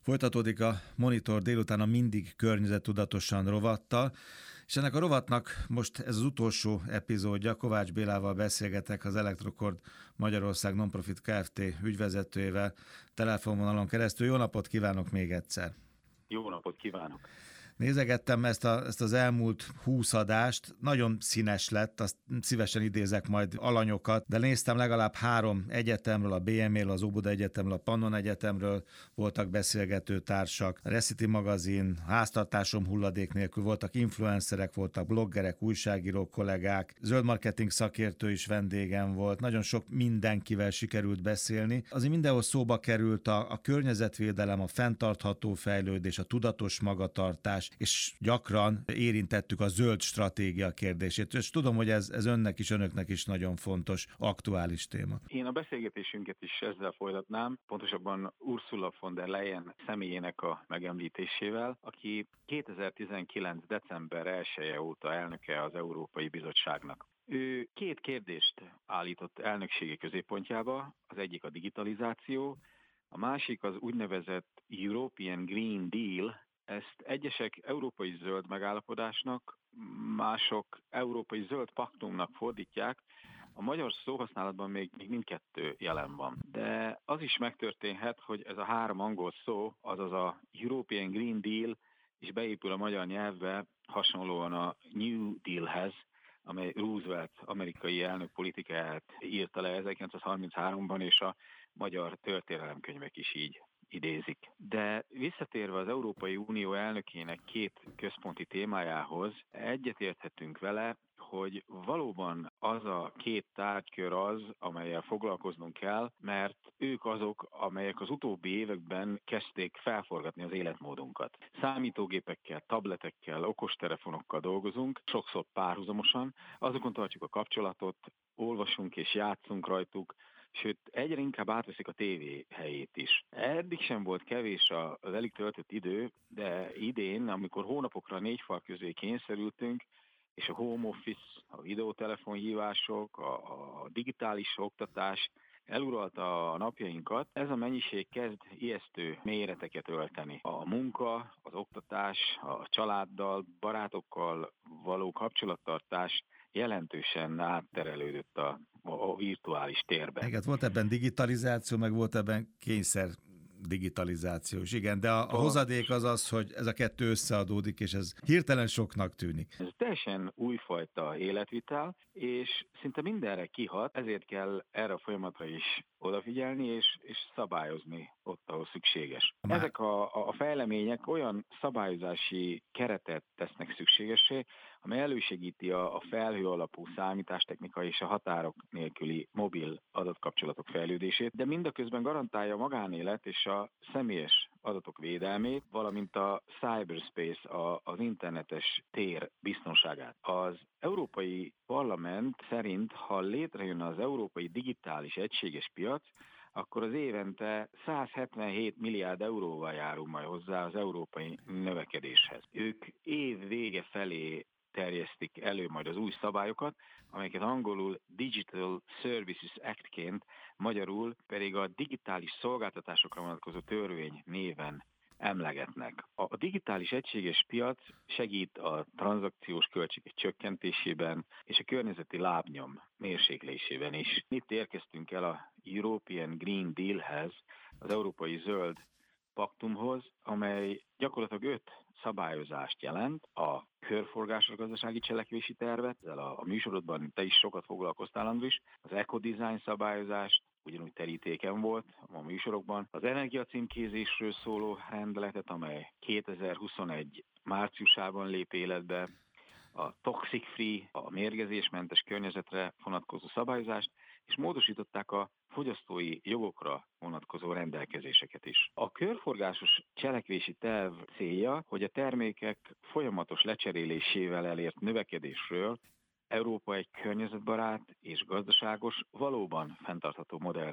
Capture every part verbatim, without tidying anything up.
Folytatódik a Monitor délután a Mindig környezettudatosan rovattal, és ennek a rovatnak most ez az utolsó epizódja. Kovács Bélával beszélgetek, az Electrocord Magyarország Nonprofit Kft. Ügyvezetőjével telefonvonalon keresztül. Jó napot kívánok még egyszer! Jó napot kívánok! Nézegettem ezt, a, ezt az elmúlt húsz adást, nagyon színes lett, azt szívesen idézek majd alanyokat, de néztem legalább három egyetemről, a bé em é-ről, az Óbuda Egyetemről, a Pannon Egyetemről voltak beszélgető társak, a Recity magazin, háztartásom hulladék nélkül voltak influencerek, voltak bloggerek, újságírók, kollégák, zöld marketing szakértő is vendégem volt, nagyon sok mindenkivel sikerült beszélni. Azért mindenhol szóba került a, a környezetvédelem, a fenntartható fejlődés, a tudatos magatartás, és gyakran érintettük a zöld stratégia kérdését, és tudom, hogy ez, ez önnek is, önöknek is nagyon fontos, aktuális téma. Én a beszélgetésünket is ezzel folytatnám, pontosabban Ursula von der Leyen személyének a megemlítésével, aki kétezer-tizenkilenc. december elseje óta elnöke az Európai Bizottságnak. Ő két kérdést állított elnökségi középpontjába, az egyik a digitalizáció, a másik az úgynevezett European Green Deal. Ezt egyesek európai zöld megállapodásnak, mások európai zöld paktumnak fordítják. A magyar szóhasználatban még, még mindkettő jelen van. De az is megtörténhet, hogy ez a három angol szó, azaz a European Green Deal is beépül a magyar nyelvbe hasonlóan a New Dealhez, amely Roosevelt amerikai elnök politikáját írta le ezerkilencszázharminchárom-ban, és a magyar történelemkönyvek is így idézik. De visszatérve az Európai Unió elnökének két központi témájához, egyetérthetünk vele, hogy valóban az a két tárgykör az, amellyel foglalkoznunk kell, mert ők azok, amelyek az utóbbi években kezdték felforgatni az életmódunkat. Számítógépekkel, tabletekkel, okostelefonokkal dolgozunk, sokszor párhuzamosan, azokon tartjuk a kapcsolatot, olvasunk és játszunk rajtuk, sőt, egyre inkább átveszik a tévé helyét is. Eddig sem volt kevés az elég töltött idő, de idén, amikor hónapokra négy fal közé kényszerültünk, és a home office, a videótelefonhívások, a, a digitális oktatás eluralta a napjainkat, ez a mennyiség kezd ijesztő méreteket ölteni. A munka, az oktatás, a családdal, barátokkal való kapcsolattartás jelentősen átterelődött a, a virtuális térbe. Igen, volt ebben digitalizáció, meg volt ebben kényszer digitalizáció is, igen, de a, a hozadék az az, hogy ez a kettő összeadódik, és ez hirtelen soknak tűnik. Ez teljesen újfajta életvitel, és szinte mindenre kihat, ezért kell erre a folyamatra is odafigyelni, és, és szabályozni ott, ahol szükséges. Már... Ezek a, a fejlemények olyan szabályozási keretet tesznek szükségessé, amely elősegíti a, a felhő alapú számítástechnika és a határok nélküli mobil adatkapcsolatok fejlődését, de mindaközben garantálja a magánélet és a személyes adatok védelmét, valamint a cyberspace, a, az internetes tér biztonságát. Az Európai Parlament szerint, ha létrejön az Európai Digitális Egységes Piac, akkor az évente százhetvenhét milliárd euróval járul majd hozzá az európai növekedéshez. Ők év vége felé terjesztik elő majd az új szabályokat, amelyeket angolul Digital Services Act-ként, magyarul pedig a digitális szolgáltatásokra vonatkozó törvény néven emlegetnek. A digitális egységes piac segít a tranzakciós költségek csökkentésében és a környezeti lábnyom mérséklésében is. Itt érkeztünk el a European Green Dealhez, az Európai Zöld Paktumhoz, amely gyakorlatilag öt szabályozást jelent, a körforgásos gazdasági cselekvési tervet, ezzel a, a műsorodban te is sokat foglalkoztál, Andris, az eco-design szabályozást, ugyanúgy terítéken volt a műsorokban, az energiacímkézésről szóló rendeletet, amely kétezer-huszonegy márciusában lép életbe, a toxic free, a mérgezésmentes környezetre vonatkozó szabályozást, és módosították a fogyasztói jogokra vonatkozó rendelkezéseket is. A körforgásos cselekvési terv célja, hogy a termékek folyamatos lecserélésével elért növekedésről Európa egy környezetbarát és gazdaságos, valóban fenntartható modellre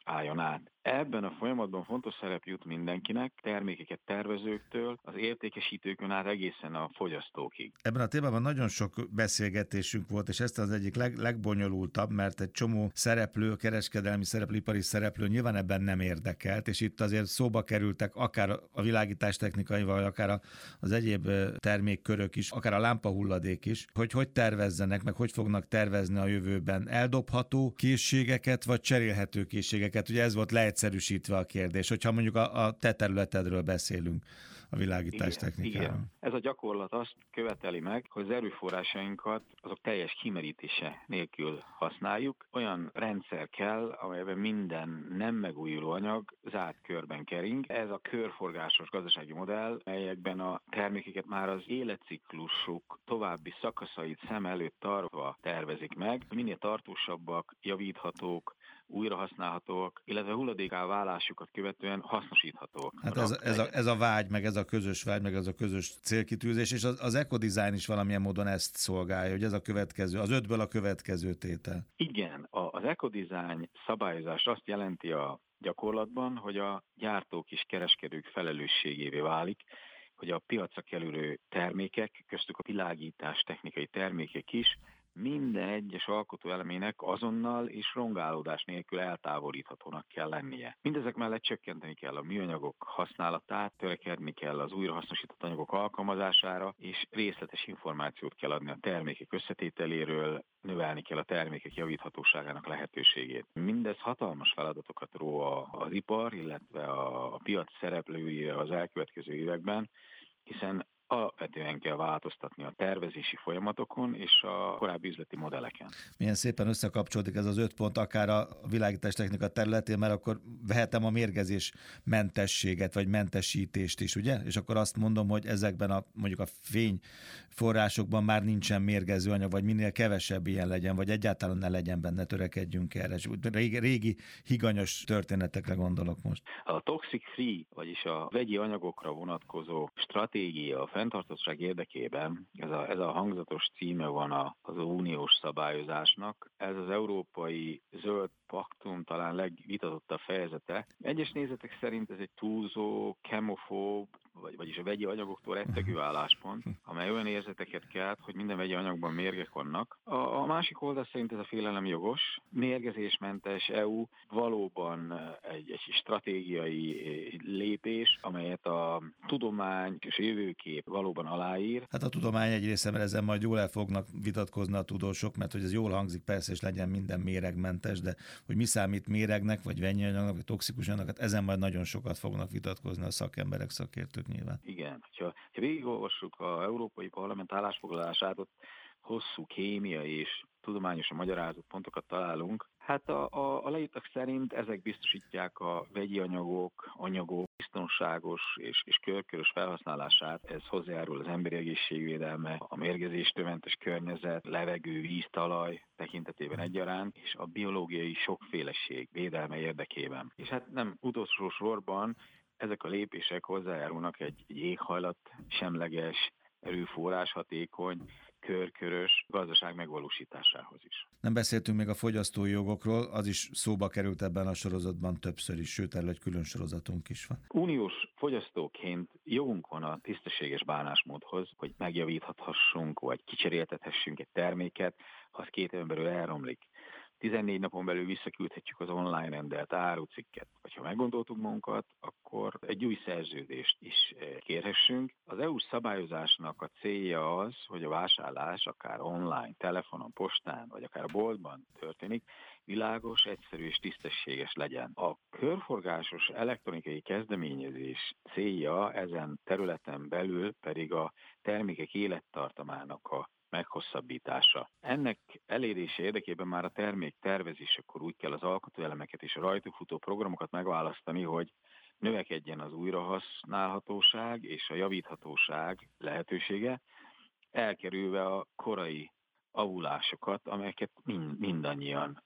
álljon át. Ebben a folyamatban fontos szerep jut mindenkinek, termékeket tervezőktől, az értékesítőkön át egészen a fogyasztókig. Ebben a témában nagyon sok beszélgetésünk volt, és ezt az egyik leg, legbonyolultabb, mert egy csomó szereplő, kereskedelmi szereplő, ipari szereplő nyilván ebben nem érdekelt, és itt azért szóba kerültek akár a világítástechnikai, vagy akár az egyéb termékkörök is, akár a lámpahulladék is, hogy hogy tervezzenek, meg hogy fognak tervezni a jövőben eldobható készségeket, vagy cserélhető készségeket. Ugye ez volt leegyszerűsítve a kérdés, hogyha mondjuk a, a te területedről beszélünk, a világítástechnikáról. Igen, igen. Ez a gyakorlat azt követeli meg, hogy az erőforrásainkat azok teljes kimerítése nélkül használjuk. Olyan rendszer kell, amelyben minden nem megújuló anyag zárt körben kering. Ez a körforgásos gazdasági modell, melyekben a termékeket már az életciklusuk további szakaszait szem előtt tartva tervezik meg. Minél tartósabbak, javíthatók, újrahasználhatóak, illetve hulladékká válásukat követően hasznosíthatóak. Hát ez, ez, a, ez a vágy, meg ez a közös vágy, meg ez a közös célkitűzés, és az, az ekodizájn is valamilyen módon ezt szolgálja, hogy ez a következő, az ötből a következő tétel. Igen, a, az ekodizájn szabályozás azt jelenti a gyakorlatban, hogy a gyártók és kereskedők felelősségévé válik, hogy a piacra kerülő termékek, köztük a világítás technikai termékek is, minden egyes alkotóelemének azonnal és rongálódás nélkül eltávolíthatónak kell lennie. Mindezek mellett csökkenteni kell a műanyagok használatát, törekedni kell az újrahasznosított anyagok alkalmazására, és részletes információt kell adni a termékek összetételéről, növelni kell a termékek javíthatóságának lehetőségét. Mindez hatalmas feladatokat ró az ipar, illetve a piac szereplőire az elkövetkező években, hiszen alapvetően kell változtatni a tervezési folyamatokon és a korábbi üzleti modelleken. Milyen szépen összekapcsolódik ez az öt pont akár a világítástechnika területén, mert akkor vehetem a mérgezés mentességet, vagy mentesítést is, ugye? És akkor azt mondom, hogy ezekben a mondjuk a fényforrásokban már nincsen mérgező anyag, vagy minél kevesebb ilyen legyen, vagy egyáltalán ne legyen benne, törekedjünk erre. Régi, régi higanyos történetekre gondolok most. A toxic free, vagyis a vegyi anyagokra vonatkozó stratégia, a fenntarthatóság érdekében, ez a, ez a hangzatos címe van a, az uniós szabályozásnak, ez az európai zöld paktum talán legvitatottabb fejezete. Egyes nézetek szerint ez egy túlzó, kemofób, vagy, vagyis a vegyi anyagoktól rettegő álláspont, amely olyan érzeteket kelt, hogy minden vegyi anyagban mérgek vannak. A, a másik oldal szerint ez a félelem jogos. Mérgezésmentes é u valóban egy, egy stratégiai lépés, amelyet a tudomány és jövőkép valóban aláír. Hát a tudomány egy része, mert ezen majd jól el fognak vitatkozni a tudósok, mert hogy ez jól hangzik persze, és legyen minden méregmentes, de hogy mi számít méregnek, vagy vegyi anyagnak, vagy toxikus anyagnak, hát ezen majd nagyon sokat fognak vitatkozni a szakemberek, szakértők nyilván. Igen, ha, ha végigolvassuk az Európai Parlament állásfoglalását, ott hosszú kémiai és tudományosan magyarázott pontokat találunk. Hát a, a, a leírtak szerint ezek biztosítják a vegyi anyagok, anyagok biztonságos és, és körkörös felhasználását. Ez hozzájárul az emberi egészségvédelme, a mérgezéstől környezet, levegő, víz, talaj tekintetében egyaránt, és a biológiai sokféleség védelme érdekében. És hát nem utolsó sorban ezek a lépések hozzájárulnak egy, egy éghajlat semleges, erőforrás hatékony, körkörös gazdaság megvalósításához is. Nem beszéltünk még a fogyasztói jogokról, az is szóba került ebben a sorozatban többször is, sőt, erről egy külön sorozatunk is van. Uniós fogyasztóként jogunk van a tisztességes bánásmódhoz, hogy megjavíthassunk, vagy kicseréltethessünk egy terméket, ha az két éven belül elromlik. tizennégy napon belül visszaküldhetjük az online rendelt árucikket. Vagy ha meggondoltuk magunkat, akkor egy új szerződést is kérhessünk. Az é u-s szabályozásnak a célja az, hogy a vásárlás akár online, telefonon, postán, vagy akár a boltban történik, világos, egyszerű és tisztességes legyen. A körforgásos elektronikai kezdeményezés célja ezen területen belül pedig a termékek élettartamának a meghosszabbítása. Ennek elérése érdekében már a termék tervezésekor úgy kell az alkotóelemeket és a rajtuk futó programokat megválasztani, hogy növekedjen az újrahasználhatóság és a javíthatóság lehetősége, elkerülve a korai avulásokat, amelyeket mind, mindannyian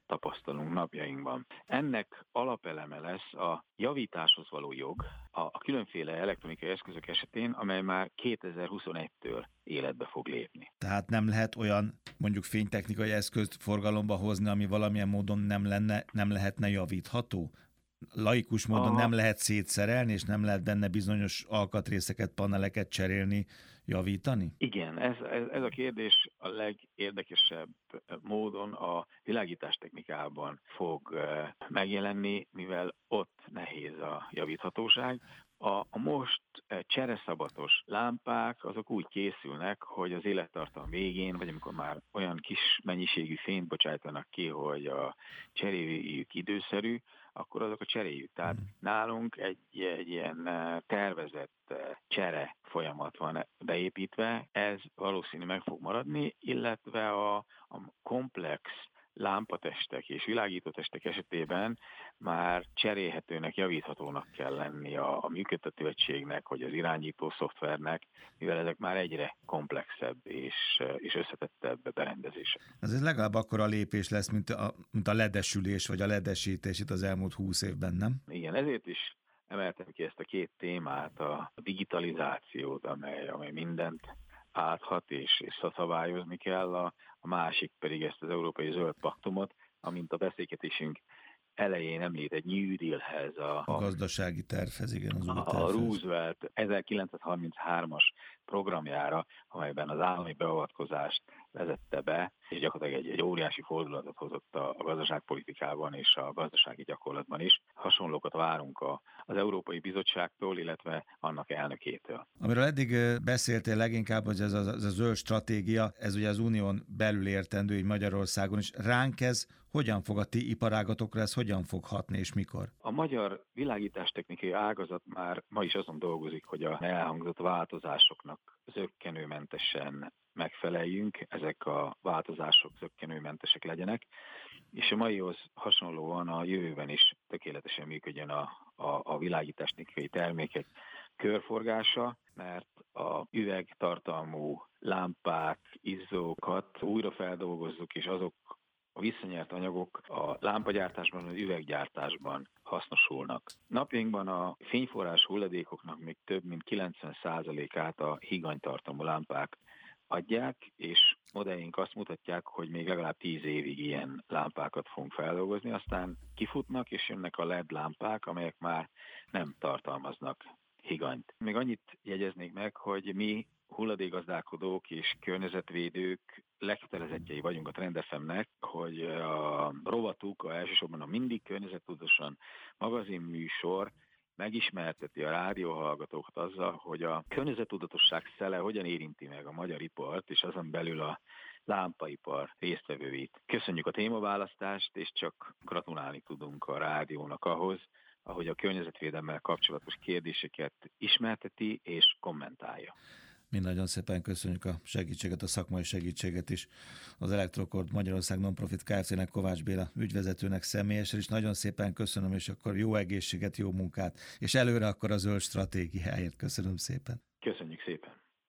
tapasztalunk napjainkban. Ennek alapeleme lesz a javításhoz való jog a, a különféle elektronikai eszközök esetén, amely már kétezer-huszonegytől életbe fog lépni. Tehát nem lehet olyan mondjuk fénytechnikai eszközt forgalomba hozni, ami valamilyen módon nem lenne, nem lehetne javítható? Laikus módon a... nem lehet szétszerelni, és nem lehet benne bizonyos alkatrészeket, paneleket cserélni, javítani? Igen, ez, ez, ez a kérdés a legérdekesebb módon a világítástechnikában fog megjelenni, mivel ott nehéz a javíthatóság. A, a most csereszabatos lámpák azok úgy készülnek, hogy az élettartam végén, vagy amikor már olyan kis mennyiségű fényt bocsájtanak ki, hogy a cseréjük időszerű, akkor azok a cseréjük. Tehát nálunk egy, egy ilyen tervezett csere folyamat van beépítve, ez valószínű meg fog maradni, illetve a, a komplex lámpatestek és világítótestek esetében már cserélhetőnek, javíthatónak kell lenni a, a működtető egységnek, vagy az irányító szoftvernek, mivel ezek már egyre komplexebb és, és összetettebb berendezések. Ez legalább akkora lépés lesz, mint a, mint a ledesülés, vagy a ledesítés itt az elmúlt húsz évben, nem? Igen, ezért is emeltem ki ezt a két témát, a digitalizációt, amely, amely mindent áthat és, és szabályozni kell, a, a másik pedig ezt az Európai Zöld Paktumot, amint a beszélgetésünk elején említett New Dealhez, a, a gazdasági tervhez, igen, az új a, a Roosevelt ezerkilencszázharminchárom-as programjára, amelyben az állami beavatkozást vezette be, és gyakorlatilag egy, egy óriási fordulatot hozott a, a gazdaságpolitikában és a gazdasági gyakorlatban is. Hasonlókat várunk a, az Európai Bizottságtól, illetve annak elnökétől. Amiről eddig beszéltél leginkább, hogy ez a, ez a zöld stratégia, ez ugye az unión belül értendő, így Magyarországon is. Ránk ez hogyan fog a ti iparágatokra, ez hogyan fog hatni és mikor? A magyar világítástechnikai ágazat már ma is azon dolgozik, hogy a elhangzott változásoknak zökkenőmentesen megfeleljünk, ezek a változások zökkenőmentesek legyenek, és a maihoz hasonlóan a jövőben is tökéletesen működjön a, a, a világítástechnikai termékek körforgása, mert a üvegtartalmú lámpák, izzókat újra feldolgozzuk, és azok a visszanyert anyagok a lámpagyártásban, az üveggyártásban hasznosulnak. Napjainkban a fényforrás hulladékoknak még több mint kilencven százalékát a higanytartalmú lámpák adják, és modelljink azt mutatják, hogy még legalább tíz évig ilyen lámpákat fogunk feldolgozni, aztán kifutnak, és jönnek a el é dé lámpák, amelyek már nem tartalmaznak higanyt. Még annyit jegyeznék meg, hogy mi hulladékgazdálkodók és környezetvédők legkötelezettjei vagyunk a Trend ef em-nek, hogy a rovatuk, a elsősorban a Mindig környezettudatosan magazinműsor megismerteti a rádióhallgatókat azzal, hogy a környezettudatosság szele hogyan érinti meg a magyar ipart, és azon belül a lámpaipar résztvevőit. Köszönjük a témaválasztást, és csak gratulálni tudunk a rádiónak ahhoz, ahogy a környezetvédelemmel kapcsolatos kérdéseket ismerteti és kommentálja. Mi nagyon szépen köszönjük a segítséget, a szakmai segítséget is. Az Electrocord Magyarország Nonprofit Kft-nek, Kovács Béla ügyvezetőnek személyesen is nagyon szépen köszönöm, és akkor jó egészséget, jó munkát, és előre akkor a zöld stratégiáért. Köszönöm szépen. Köszönjük szépen.